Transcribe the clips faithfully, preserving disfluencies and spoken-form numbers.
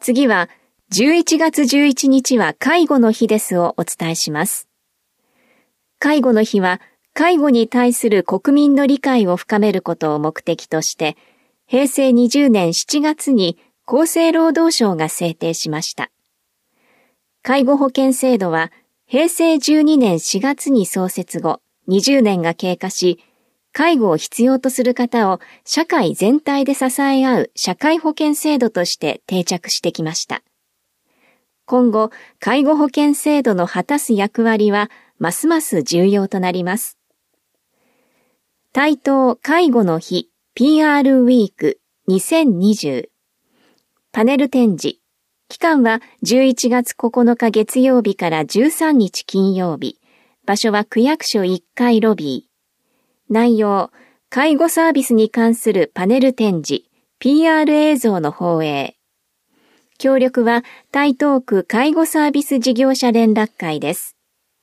次はじゅういちがつじゅういちにちは介護の日ですをお伝えします。介護の日は介護に対する国民の理解を深めることを目的として、へいせいにじゅうねんしちがつに厚生労働省が制定しました。介護保険制度はへいせいじゅうにねんしがつに創設後にじゅうねんが経過し、介護を必要とする方を社会全体で支え合う社会保険制度として定着してきました。今後、介護保険制度の果たす役割はますます重要となります。台東介護の日 ピーアール ウィークにせんにじゅうパネル展示。期間はじゅういちがつここのか月曜日からじゅうさんにち金曜日。場所は区役所いっかいロビー。内容、介護サービスに関するパネル展示、ピーアール 映像の放映。協力は台東区介護サービス事業者連絡会です。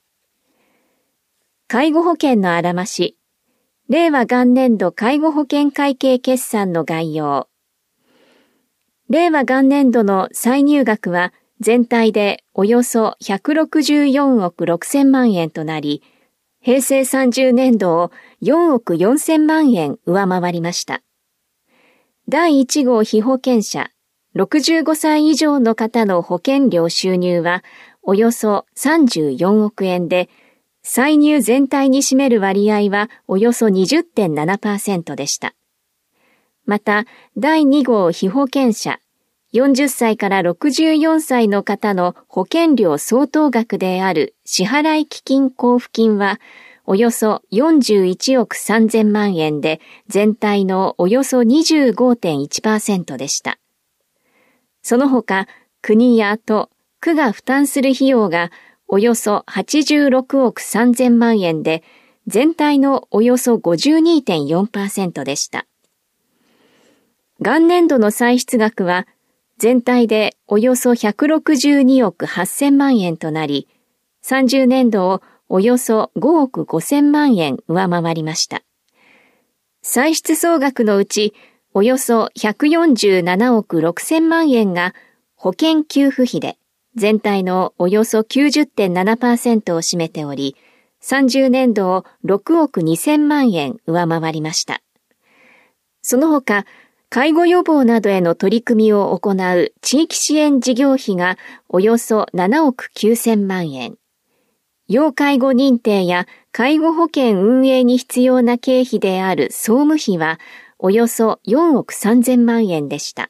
介護保険のあらまし。令和元年度介護保険会計決算の概要。令和元年度の歳入額は全体でおよそひゃくろくじゅうよんおくろくせんまんえんとなり、へいせいさんじゅうねんどをよんおくよんせんまんえん上回りました。だいいち号被保険者、ろくじゅうごさい以上の方の保険料収入はおよそさんじゅうよんおくえんで、歳入全体に占める割合はおよそ にじゅってんななパーセント でした。また、だいに号被保険者、よんじゅっさいからろくじゅうよんさいの方の保険料相当額である支払基金交付金はおよそよんじゅういちおくさんぜんまんえんで全体のおよそ にじゅうごてんいちパーセント でした。その他、国や都、区が負担する費用がおよそはちじゅうろくおくさんぜんまんえんで全体のおよそ ごじゅうにてんよんパーセント でした。元年度の歳出額は全体でおよそひゃくろくじゅうにおくはっせんまんえんとなり、さんじゅうねんどをおよそごおくごせんまんえん上回りました。歳出総額のうちおよそひゃくよんじゅうななおくろくせんまんえんが保険給付費で全体のおよそ きゅうじゅってんななパーセント を占めており、さんじゅうねんどをろくおくにせんまんえん上回りました。その他、介護予防などへの取り組みを行う地域支援事業費がおよそななおくきゅうせんまんえん。要介護認定や介護保険運営に必要な経費である総務費はおよそよんおくさんぜんまんえんでした。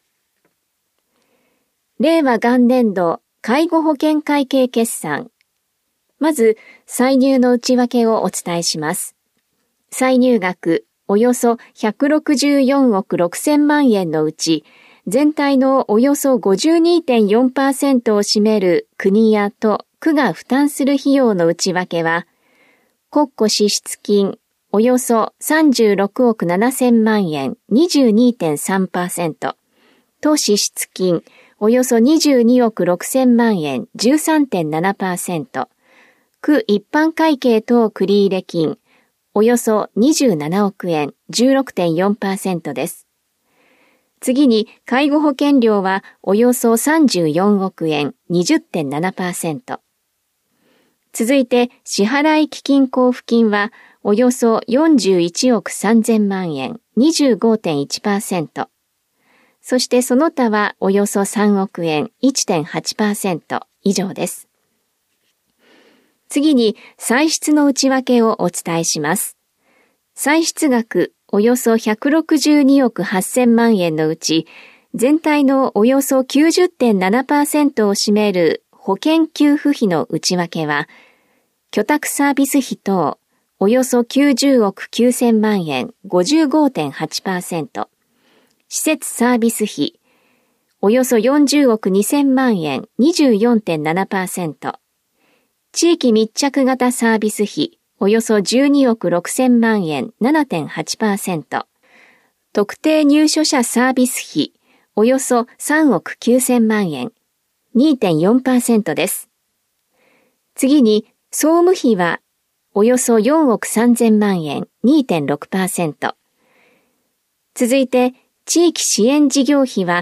令和元年度介護保険会計決算。まず、歳入の内訳をお伝えします。歳入額およそひゃくろくじゅうよんおくろくせんまんえんのうち、全体のおよそ ごじゅうにてんよんパーセント を占める国や都、区が負担する費用の内訳は、国庫支出金およそさんじゅうろくおくななせんまんえん にじゅうにてんさんパーセント、都支出金およそにじゅうにおくろくせんまんえん じゅうさんてんななパーセント、区一般会計等繰入金およそにじゅうななおくえん じゅうろくてんよんパーセント です。次に、介護保険料はおよそさんじゅうよんおくえん にじゅってんななパーセント。続いて、支払基金交付金はおよそよんじゅういちおくさんぜんまんえん にじゅうごてんいちパーセント。そしてその他はおよそさんおくえん いちてんはちパーセント 以上です。次に、歳出の内訳をお伝えします。歳出額およそひゃくろくじゅうにおくはっせんまんえんのうち、全体のおよそ きゅうじゅってんななパーセント を占める保険給付費の内訳は、居宅サービス費等およそきゅうじゅうおくきゅうせんまんえん ごじゅうごてんはちパーセント、施設サービス費およそよんじゅうおくにせんまんえん にじゅうよんてんななパーセント、地域密着型サービス費およそじゅうにおくろくせんまんえん ななてんはちパーセント、特定入所者サービス費およそさんおくきゅうせんまんえん にてんよんパーセント です。次に総務費はおよそよんおくさんぜんまんえん にてんろくパーセント。続いて地域支援事業費は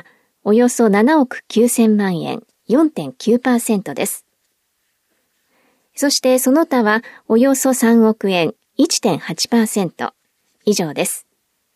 およそななおくきゅうせんまんえん、よんてんきゅうパーセント です。そしてその他はおよそさんおくえん、いってんはちパーセント。以上です。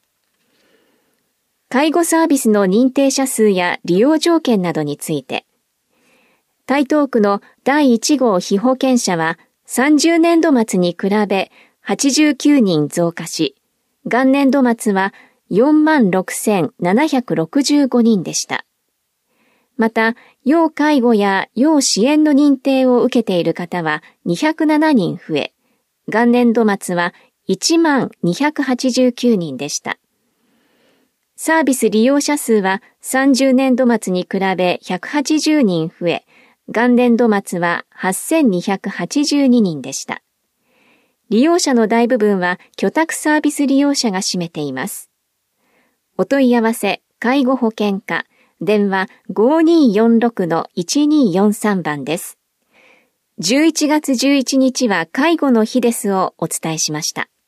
介護サービスの認定者数や利用条件などについて、台東区のだいいち号被保険者はさんじゅうねんど末に比べはちじゅうきゅうにん増加し、元年度末は よんまんろくせんななひゃくろくじゅうごにんでした。また、要介護や要支援の認定を受けている方はにひゃくななにん増え、元年度末はいちまんにひゃくはちじゅうきゅうにんでした。サービス利用者数はさんじゅうねんど末に比べひゃくはちじゅうにん増え、元年度末ははっせんにひゃくはちじゅうににんでした。利用者の大部分は居宅サービス利用者が占めています。お問い合わせ、介護保険課、電話 ごにーよんろくのいちにーよんさん 番です。じゅういちがつじゅういちにちは介護の日ですをお伝えしました。